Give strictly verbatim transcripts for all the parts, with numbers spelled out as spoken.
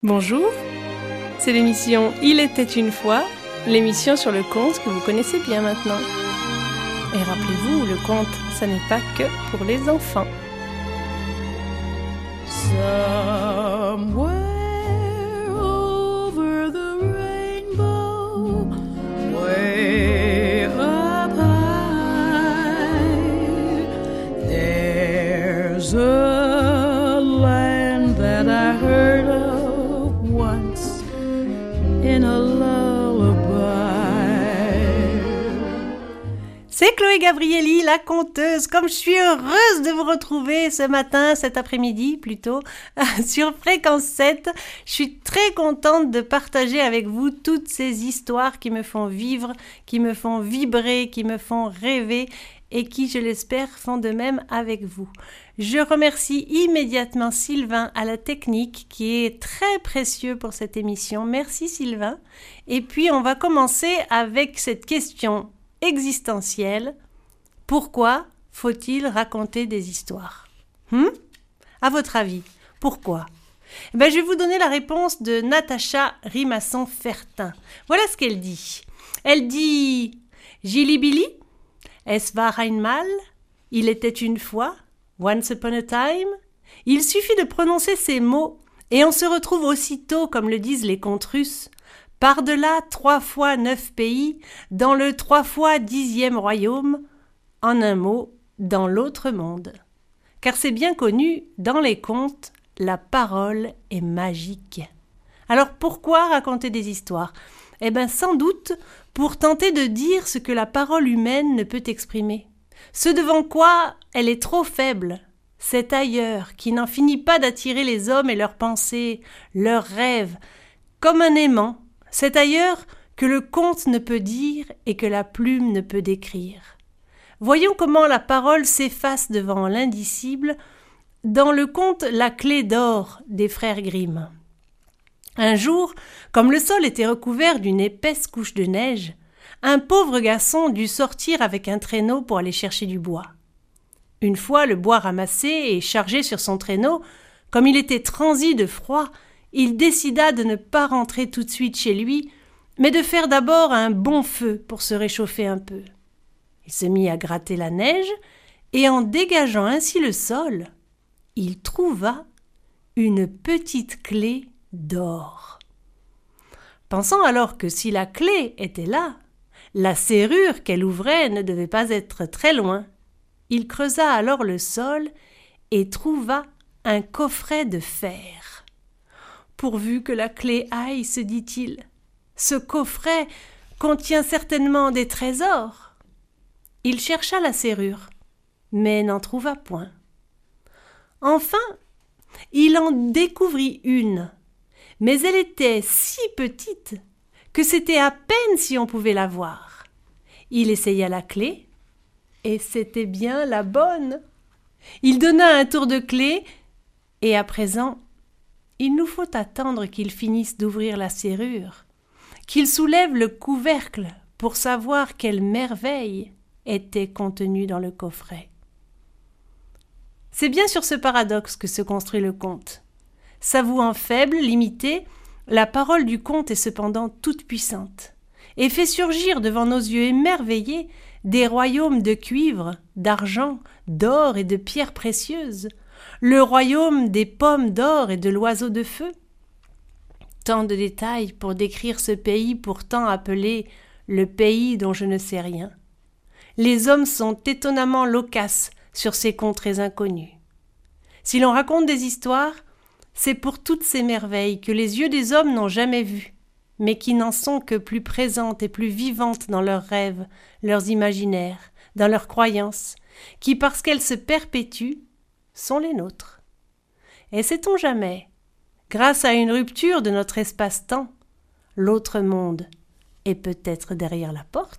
Bonjour, c'est l'émission Il était une fois, l'émission sur le conte que vous connaissez bien maintenant. Et rappelez-vous, le conte, ça n'est pas que pour les enfants. Somewhere over the rainbow, way up high, there's a land that I heard of once in a lullaby. C'est Chloé Gabrielli, la conteuse. Comme je suis heureuse de vous retrouver ce matin, cet après-midi plutôt, sur Fréquence sept. Je suis très contente de partager avec vous toutes ces histoires qui me font vivre, qui me font vibrer, qui me font rêver et qui, je l'espère, font de même avec vous. Je remercie immédiatement Sylvain à la technique qui est très précieux pour cette émission. Merci Sylvain. Et puis on va commencer avec cette question existentielle. Pourquoi faut-il raconter des histoires ? hmm À votre avis, pourquoi ? Eh ben, je vais vous donner la réponse de Natacha Rimasson-Fertin. Voilà ce qu'elle dit. Elle dit « Gilibili, es war einmal, il était une fois, once upon a time ». Il suffit de prononcer ces mots et on se retrouve aussitôt, comme le disent les contes russes, par-delà trois fois neuf pays, dans le trois fois dixième royaume, en un mot, dans l'autre monde. Car c'est bien connu, dans les contes, la parole est magique. Alors pourquoi raconter des histoires ? Eh bien sans doute pour tenter de dire ce que la parole humaine ne peut exprimer. Ce devant quoi elle est trop faible, cet ailleurs qui n'en finit pas d'attirer les hommes et leurs pensées, leurs rêves, comme un aimant, cet ailleurs que le conte ne peut dire et que la plume ne peut décrire. Voyons comment la parole s'efface devant l'indicible dans le conte La clé d'or des frères Grimm. Un jour, comme le sol était recouvert d'une épaisse couche de neige, un pauvre garçon dut sortir avec un traîneau pour aller chercher du bois. Une fois le bois ramassé et chargé sur son traîneau, comme il était transi de froid, il décida de ne pas rentrer tout de suite chez lui, mais de faire d'abord un bon feu pour se réchauffer un peu. Il se mit à gratter la neige, et en dégageant ainsi le sol, il trouva une petite clé d'or. Pensant alors que si la clé était là, la serrure qu'elle ouvrait ne devait pas être très loin, il creusa alors le sol et trouva un coffret de fer. Pourvu que la clé aille, se dit-il, ce coffret contient certainement des trésors. Il chercha la serrure, mais n'en trouva point. Enfin, il en découvrit une, mais elle était si petite que c'était à peine si on pouvait la voir. Il essaya la clé, et c'était bien la bonne. Il donna un tour de clé, et à présent, il nous faut attendre qu'il finisse d'ouvrir la serrure, qu'il soulève le couvercle pour savoir quelle merveille était contenue dans le coffret. C'est bien sur ce paradoxe que se construit le conte. S'avouant faible, limité, la parole du conte est cependant toute puissante et fait surgir devant nos yeux émerveillés des royaumes de cuivre, d'argent, d'or et de pierres précieuses, le royaume des pommes d'or et de l'oiseau de feu. Tant de détails pour décrire ce pays pourtant appelé le pays dont je ne sais rien. Les hommes sont étonnamment loquaces sur ces contrées inconnues. Si l'on raconte des histoires, c'est pour toutes ces merveilles que les yeux des hommes n'ont jamais vues, mais qui n'en sont que plus présentes et plus vivantes dans leurs rêves, leurs imaginaires, dans leurs croyances, qui, parce qu'elles se perpétuent, sont les nôtres. Et sait-on jamais, grâce à une rupture de notre espace-temps, l'autre monde est peut-être derrière la porte ?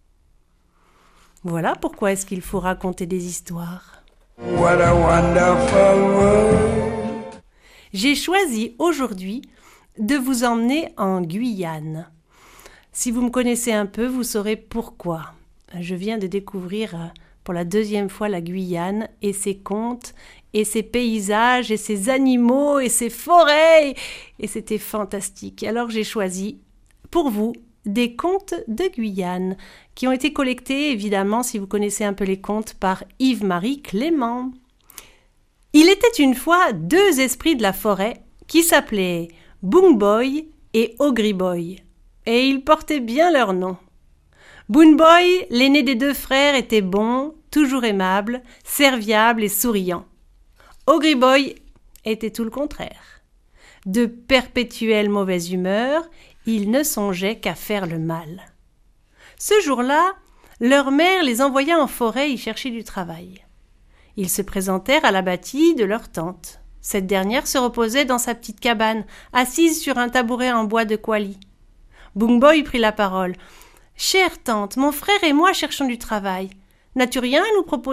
Voilà pourquoi est-ce qu'il faut raconter des histoires. What a wonderful world. J'ai choisi aujourd'hui de vous emmener en Guyane. Si vous me connaissez un peu, vous saurez pourquoi. Je viens de découvrir pour la deuxième fois la Guyane et ses contes et ses paysages et ses animaux et ses forêts. Et c'était fantastique. Alors j'ai choisi pour vous des contes de Guyane qui ont été collectés, évidemment, si vous connaissez un peu les contes, par Yves-Marie Clément. Il était une fois deux esprits de la forêt qui s'appelaient Boom Boy et Ogri Boy. Et ils portaient bien leur nom. Boom Boy, l'aîné des deux frères, était bon, toujours aimable, serviable et souriant. Ogri Boy était tout le contraire. De perpétuelle mauvaise humeur, il ne songeait qu'à faire le mal. Ce jour-là, leur mère les envoya en forêt y chercher du travail. Ils se présentèrent à la bâtie de leur tante. Cette dernière se reposait dans sa petite cabane, assise sur un tabouret en bois de couali. Boom Boy prit la parole. « Chère tante, mon frère et moi cherchons du travail. N'as-tu rien à nous proposer ?»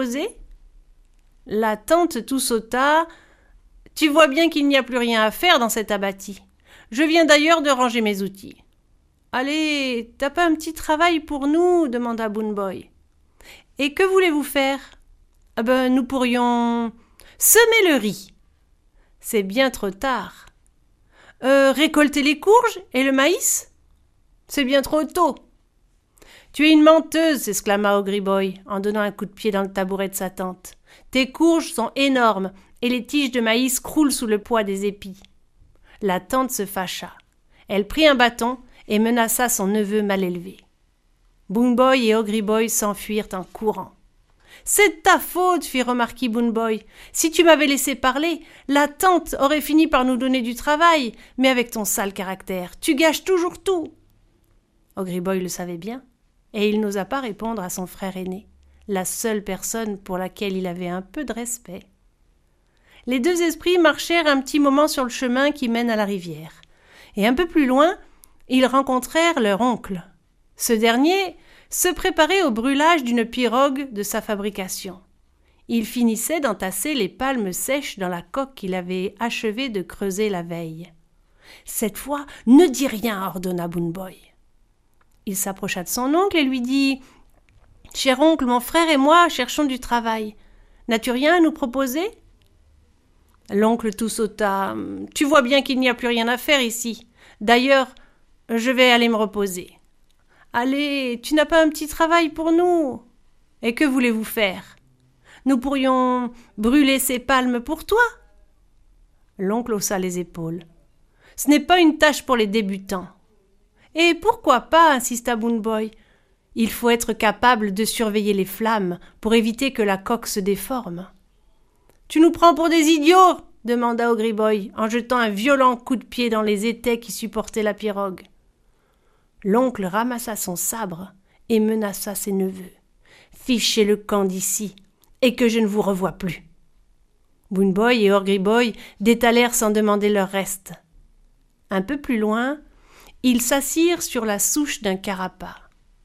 La tante tout sauta. « Tu vois bien qu'il n'y a plus rien à faire dans cet abatis. Je viens d'ailleurs de ranger mes outils. »« Allez, t'as pas un petit travail pour nous ?» demanda Boom Boy. « Et que voulez-vous faire ?»« Ah ben, nous pourrions semer le riz. »« C'est bien trop tard. »« Euh, récolter les courges et le maïs ?»« C'est bien trop tôt. »« Tu es une menteuse !» s'exclama Ogri Boy en donnant un coup de pied dans le tabouret de sa tante. « Tes courges sont énormes et les tiges de maïs croulent sous le poids des épis. » La tante se fâcha. Elle prit un bâton et menaça son neveu mal élevé. Boom Boy et Ogri Boy s'enfuirent en courant. « C'est ta faute !» fit remarquer Boom Boy. « Si tu m'avais laissé parler, la tante aurait fini par nous donner du travail, mais avec ton sale caractère, tu gâches toujours tout !» Ogri Boy le savait bien, et il n'osa pas répondre à son frère aîné, la seule personne pour laquelle il avait un peu de respect. Les deux esprits marchèrent un petit moment sur le chemin qui mène à la rivière. Et un peu plus loin, ils rencontrèrent leur oncle. Ce dernier se préparait au brûlage d'une pirogue de sa fabrication. Il finissait d'entasser les palmes sèches dans la coque qu'il avait achevé de creuser la veille. « Cette fois, ne dis rien !» ordonna Boom Boy. Il s'approcha de son oncle et lui dit « Cher oncle, mon frère et moi cherchons du travail. N'as-tu rien à nous proposer ?» L'oncle tout sauta. « Tu vois bien qu'il n'y a plus rien à faire ici. D'ailleurs, je vais aller me reposer. »« Allez, tu n'as pas un petit travail pour nous ? Et que voulez-vous faire ? Nous pourrions brûler ces palmes pour toi ?» L'oncle haussa les épaules. « Ce n'est pas une tâche pour les débutants. »« Et pourquoi pas ?» insista Boom Boy. « Il faut être capable de surveiller les flammes pour éviter que la coque se déforme. »« Tu nous prends pour des idiots ?» demanda Ogri Boy en jetant un violent coup de pied dans les étais qui supportaient la pirogue. L'oncle ramassa son sabre et menaça ses neveux. « Fichez le camp d'ici et que je ne vous revoie plus. » Boom Boy et Ogri Boy détalèrent sans demander leur reste. Un peu plus loin, ils s'assirent sur la souche d'un carapa.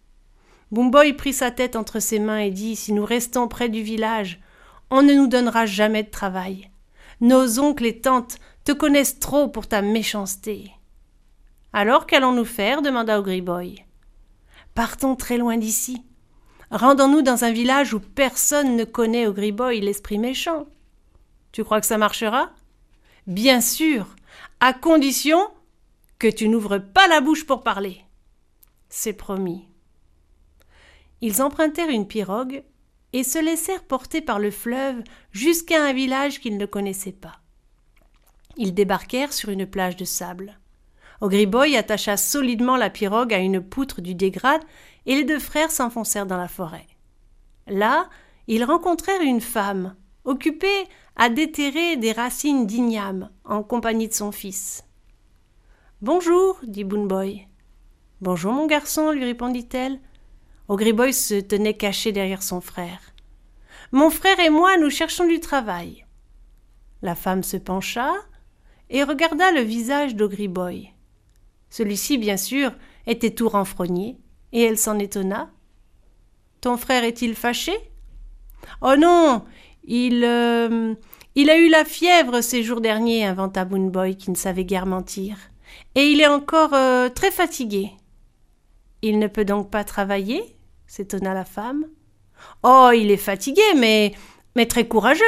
Boom Boy prit sa tête entre ses mains et dit « Si nous restons près du village, on ne nous donnera jamais de travail. Nos oncles et tantes te connaissent trop pour ta méchanceté. »« Alors qu'allons-nous faire ?» demanda Ogri Boy. « Partons très loin d'ici. Rendons-nous dans un village où personne ne connaît Ogri Boy, l'esprit méchant. Tu crois que ça marchera ? Bien sûr, à condition que tu n'ouvres pas la bouche pour parler. C'est promis. » Ils empruntèrent une pirogue et se laissèrent porter par le fleuve jusqu'à un village qu'ils ne connaissaient pas. Ils débarquèrent sur une plage de sable. Ogri Boy attacha solidement la pirogue à une poutre du dégrade et les deux frères s'enfoncèrent dans la forêt. Là, ils rencontrèrent une femme, occupée à déterrer des racines d'igname en compagnie de son fils. « Bonjour, dit Boom Boy. « Bonjour, mon garçon, lui répondit-elle. Ogri Boy se tenait caché derrière son frère. « Mon frère et moi, nous cherchons du travail. » La femme se pencha et regarda le visage d'Ogri Boy. Celui-ci, bien sûr, était tout renfrogné, et elle s'en étonna. « Ton frère est-il fâché ?»« Oh non, il, euh, il a eu la fièvre ces jours derniers, inventa Boom Boy qui ne savait guère mentir. Et il est encore euh, très fatigué. »« Il ne peut donc pas travailler ?» s'étonna la femme. Oh, il est fatigué, mais, mais très courageux.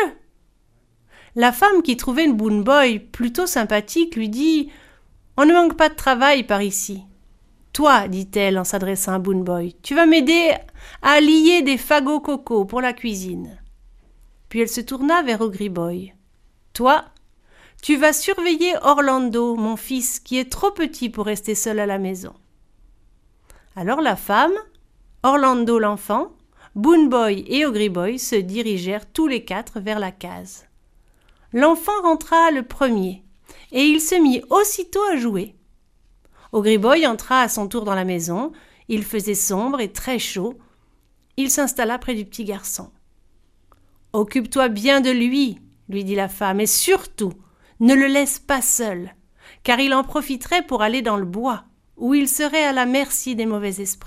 La femme qui trouvait le Boon Boy plutôt sympathique lui dit « On ne manque pas de travail par ici. » « Toi, dit-elle en s'adressant à Boon Boy, tu vas m'aider à lier des fagots coco pour la cuisine. » Puis elle se tourna vers Ogry Boy. « Toi, tu vas surveiller Orlando, mon fils, qui est trop petit pour rester seul à la maison. » Alors la femme, Orlando l'enfant, Boon Boy et Ogry Boy se dirigèrent tous les quatre vers la case. L'enfant rentra le premier, et il se mit aussitôt à jouer. Ogry Boy entra à son tour dans la maison. Il faisait sombre et très chaud. Il s'installa près du petit garçon. « Occupe-toi bien de lui, lui dit la femme, et surtout, ne le laisse pas seul, car il en profiterait pour aller dans le bois, où il serait à la merci des mauvais esprits. »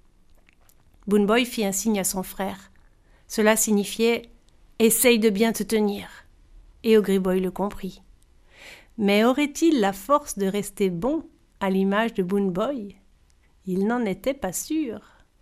Boon Boy fit un signe à son frère. Cela signifiait « Essaye de bien te tenir », et Ogry Boy le comprit. Mais aurait-il la force de rester bon à l'image de Boon Boy? Il n'en était pas sûr.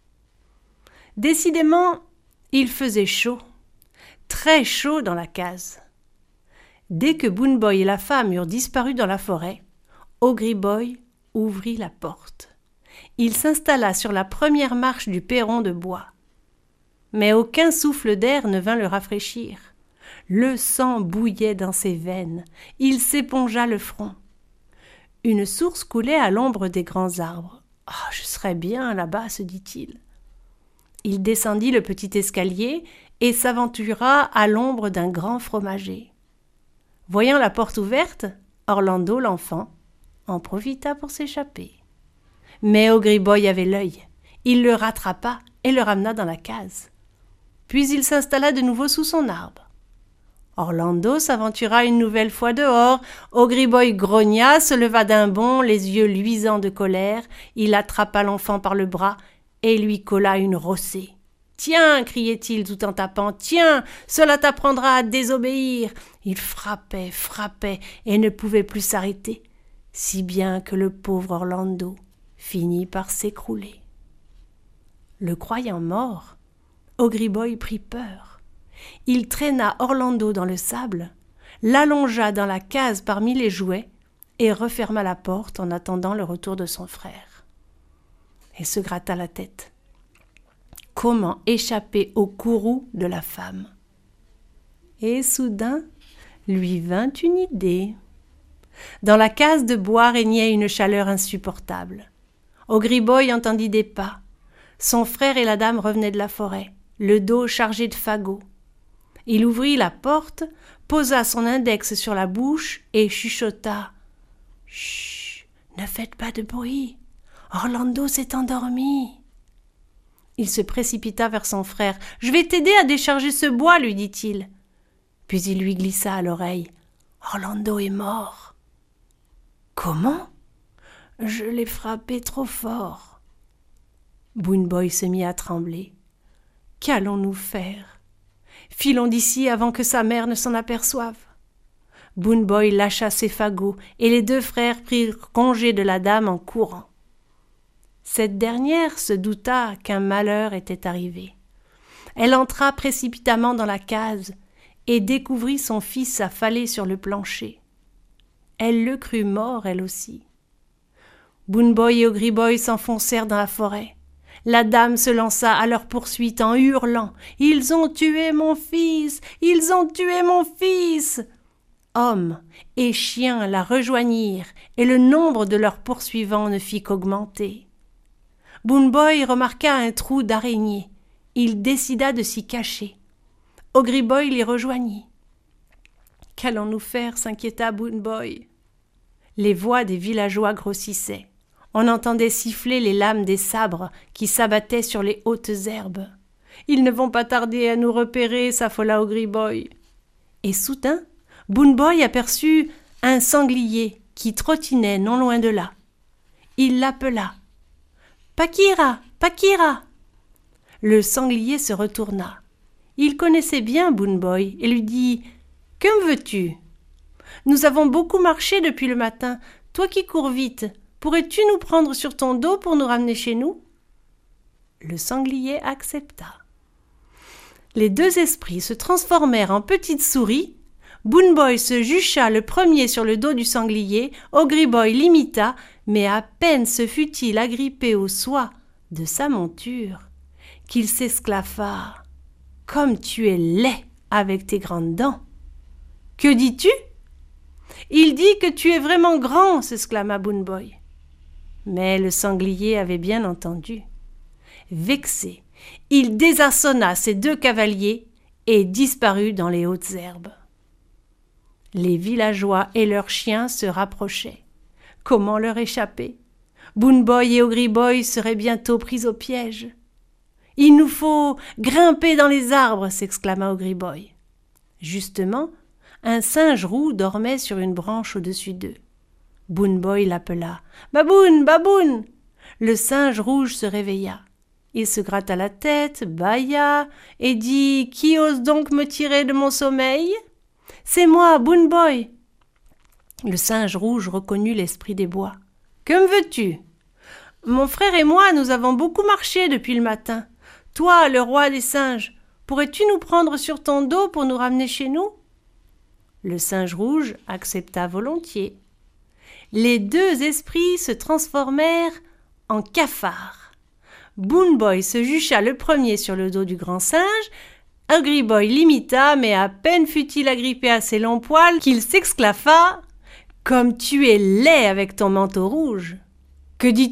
Décidément, il faisait chaud, très chaud dans la case. Dès que Boon Boy et la femme eurent disparu dans la forêt, Ogry Boy ouvrit la porte. Il s'installa sur la première marche du perron de bois. Mais aucun souffle d'air ne vint le rafraîchir. Le sang bouillait dans ses veines. Il s'épongea le front. Une source coulait à l'ombre des grands arbres. « Ah, je serais bien là-bas, se dit-il. » Il descendit le petit escalier et s'aventura à l'ombre d'un grand fromager. Voyant la porte ouverte, Orlando, l'enfant, en profita pour s'échapper. Mais Ogry Boy avait l'œil. Il le rattrapa et le ramena dans la case. Puis il s'installa de nouveau sous son arbre. Orlando s'aventura une nouvelle fois dehors. Ogry Boy grogna, se leva d'un bond, les yeux luisants de colère. Il attrapa l'enfant par le bras et lui colla une rossée. « Tiens !» criait-il tout en tapant. « Tiens, cela t'apprendra à désobéir !» Il frappait, frappait et ne pouvait plus s'arrêter, si bien que le pauvre Orlando finit par s'écrouler. Le croyant mort, Ogry Boy prit peur. Il traîna Orlando dans le sable, l'allongea dans la case parmi les jouets et referma la porte en attendant le retour de son frère. Et se gratta la tête. Comment échapper au courroux de la femme? Et soudain, lui vint une idée. Dans la case de bois régnait une chaleur insupportable. Ogry Boy entendit des pas. Son frère et la dame revenaient de la forêt, le dos chargé de fagots. Il ouvrit la porte, posa son index sur la bouche et chuchota. « Chut, ne faites pas de bruit. Orlando s'est endormi. » Il se précipita vers son frère. « Je vais t'aider à décharger ce bois, lui dit-il. » Puis il lui glissa à l'oreille. « Orlando est mort. »« Comment ? Je l'ai frappé trop fort. » Boon Boy se mit à trembler. « Qu'allons-nous faire ? Filons d'ici avant que sa mère ne s'en aperçoive. » Boon Boy lâcha ses fagots et les deux frères prirent congé de la dame en courant. Cette dernière se douta qu'un malheur était arrivé. Elle entra précipitamment dans la case et découvrit son fils affalé sur le plancher. Elle le crut mort, elle aussi. Boon Boy et Ogry Boy s'enfoncèrent dans la forêt. La dame se lança à leur poursuite en hurlant « Ils ont tué mon fils! Ils ont tué mon fils !» Hommes et chiens la rejoignirent et le nombre de leurs poursuivants ne fit qu'augmenter. Boon Boy remarqua un trou d'araignée. Il décida de s'y cacher. Ogry Boy l'y rejoignit. « Qu'allons-nous faire ?» s'inquiéta Boon Boy. Les voix des villageois grossissaient. On entendait siffler les lames des sabres qui s'abattaient sur les hautes herbes. « Ils ne vont pas tarder à nous repérer » s'affola Ogry Boy. Et soudain, Boon Boy aperçut un sanglier qui trottinait non loin de là. Il l'appela. « Paquira, Paquira !» Le sanglier se retourna. Il connaissait bien Boon Boy et lui dit « Que me veux-tu ? Nous avons beaucoup marché depuis le matin. Toi qui cours vite, pourrais-tu nous prendre sur ton dos pour nous ramener chez nous ?» Le sanglier accepta. Les deux esprits se transformèrent en petites souris. Boon Boy se jucha le premier sur le dos du sanglier, Ogry Boy l'imita, mais à peine se fut-il agrippé aux soies de sa monture qu'il s'esclaffa. « Comme tu es laid avec tes grandes dents !»« Que dis-tu ?»« Il dit que tu es vraiment grand !» s'exclama Boon Boy. Mais le sanglier avait bien entendu. Vexé, il désarçonna ses deux cavaliers et disparut dans les hautes herbes. Les villageois et leurs chiens se rapprochaient. Comment leur échapper? Boon Boy et Ogry Boy seraient bientôt pris au piège. « Il nous faut grimper dans les arbres !» s'exclama Ogry Boy. Justement, un singe roux dormait sur une branche au-dessus d'eux. Boon Boy l'appela. « Baboun, Baboun !» Le singe rouge se réveilla. Il se gratta la tête, bâilla et dit « Qui ose donc me tirer de mon sommeil ?»« C'est moi, Boon Boy !» Le singe rouge reconnut l'esprit des bois. « Que me veux-tu ?»« Mon frère et moi, nous avons beaucoup marché depuis le matin. Toi, le roi des singes, pourrais-tu nous prendre sur ton dos pour nous ramener chez nous ?» Le singe rouge accepta volontiers. Les deux esprits se transformèrent en cafards. Boon Boy se jucha le premier sur le dos du grand singe. Ogry Boy l'imita, mais à peine fut-il agrippé à ses longs poils qu'il s'exclaffa. « Comme tu es laid avec ton manteau rouge !»« Que dis-tu ?»«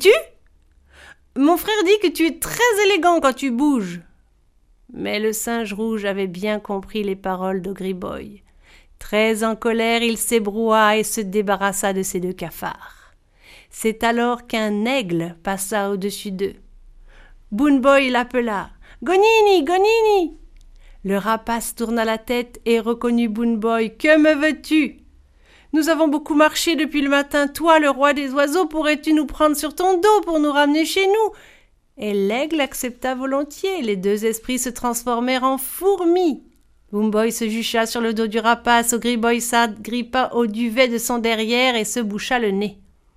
Mon frère dit que tu es très élégant quand tu bouges. » Mais le singe rouge avait bien compris les paroles d'Ogry Boy. Très en colère, il s'ébroua et se débarrassa de ses deux cafards. C'est alors qu'un aigle passa au-dessus d'eux. Boon Boy l'appela. « Gonini, Gonini !» Le rapace tourna la tête et reconnut Boon Boy. « Que me veux-tu ?»« Nous avons beaucoup marché depuis le matin. Toi, le roi des oiseaux, pourrais-tu nous prendre sur ton dos pour nous ramener chez nous ?» Et l'aigle accepta volontiers. Les deux esprits se transformèrent en fourmis. Boon Boy se jucha sur le dos du rapace. Ogry Boy s'agrippa au duvet de son derrière et se boucha le nez.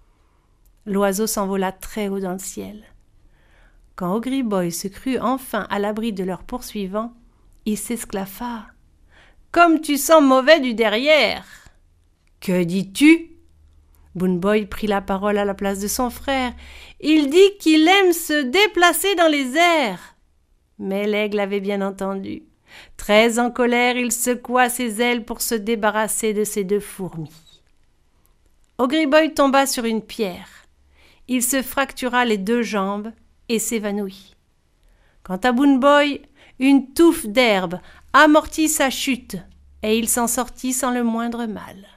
L'oiseau s'envola très haut dans le ciel. Quand Ogry Boy se crut enfin à l'abri de leurs poursuivants, il s'esclaffa. « Comme tu sens mauvais du derrière !»« Que dis-tu » Boon Boy prit la parole à la place de son frère. « Il dit qu'il aime se déplacer dans les airs !» Mais l'aigle avait bien entendu. Très en colère, il secoua ses ailes pour se débarrasser de ces deux fourmis. Ogry Boy tomba sur une pierre. Il se fractura les deux jambes et s'évanouit. Quant à Boon Boy, une touffe d'herbe amortit sa chute et il s'en sortit sans le moindre mal.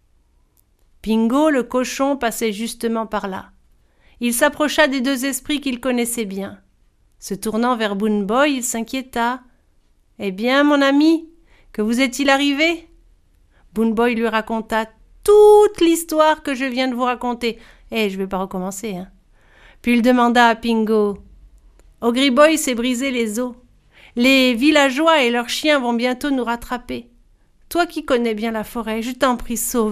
Pingo, le cochon, passait justement par là. Il s'approcha des deux esprits qu'il connaissait bien. Se tournant vers Boon Boy, il s'inquiéta. « Eh bien, mon ami, que vous est-il arrivé ?» Boon Boy lui raconta toute l'histoire que je viens de vous raconter. Eh, je ne vais pas recommencer, hein. Puis il demanda à Pingo. « Ogry Boy s'est brisé les os. Les villageois et leurs chiens vont bientôt nous rattraper. Toi qui connais bien la forêt, je t'en prie, sauve-le. »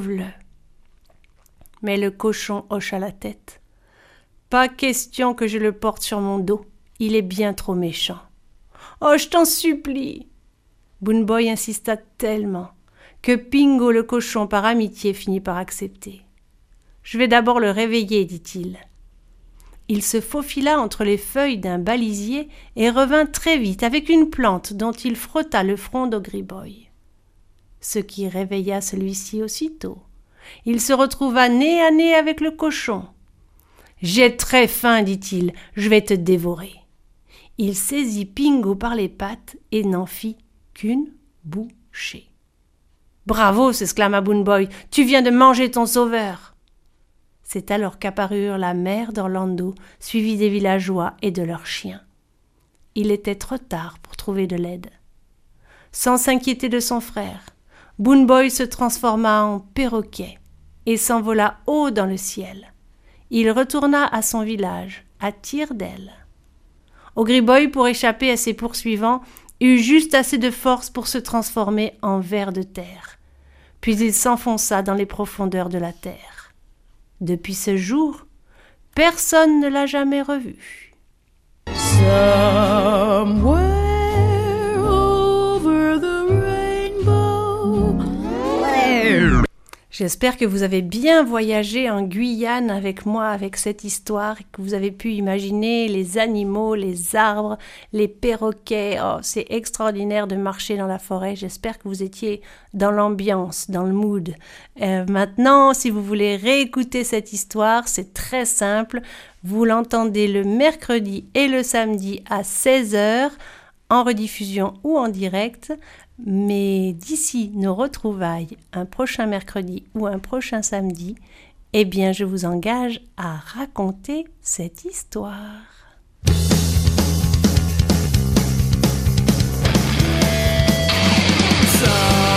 Mais le cochon hocha la tête. « Pas question que je le porte sur mon dos. Il est bien trop méchant. »« Oh, je t'en supplie !» Boon Boy insista tellement que Pingo le cochon, par amitié, finit par accepter. « Je vais d'abord le réveiller, dit-il. » Il se faufila entre les feuilles d'un balisier et revint très vite avec une plante dont il frotta le front d'Ogry Boy. Ce qui réveilla celui-ci aussitôt. Il se retrouva nez à nez avec le cochon. « J'ai très faim, dit-il, je vais te dévorer. » Il saisit Pingo par les pattes et n'en fit qu'une bouchée. « Bravo !» s'exclama Boon Boy, « tu viens de manger ton sauveur !» C'est alors qu'apparurent la mère d'Orlando, suivie des villageois et de leurs chiens. Il était trop tard pour trouver de l'aide. Sans s'inquiéter de son frère, Boon Boy se transforma en perroquet et s'envola haut dans le ciel. Il retourna à son village, à tire d'aile. Ogry Boy, pour échapper à ses poursuivants, eut juste assez de force pour se transformer en ver de terre. Puis il s'enfonça dans les profondeurs de la terre. Depuis ce jour, personne ne l'a jamais revu. Somewhere J'espère que vous avez bien voyagé en Guyane avec moi, avec cette histoire, et que vous avez pu imaginer les animaux, les arbres, les perroquets. Oh, c'est extraordinaire de marcher dans la forêt. J'espère que vous étiez dans l'ambiance, dans le mood. Euh, maintenant, si vous voulez réécouter cette histoire, c'est très simple. Vous l'entendez le mercredi et le samedi à seize heures, en rediffusion ou en direct. Mais d'ici nos retrouvailles, un prochain mercredi ou un prochain samedi, eh bien je vous engage à raconter cette histoire. So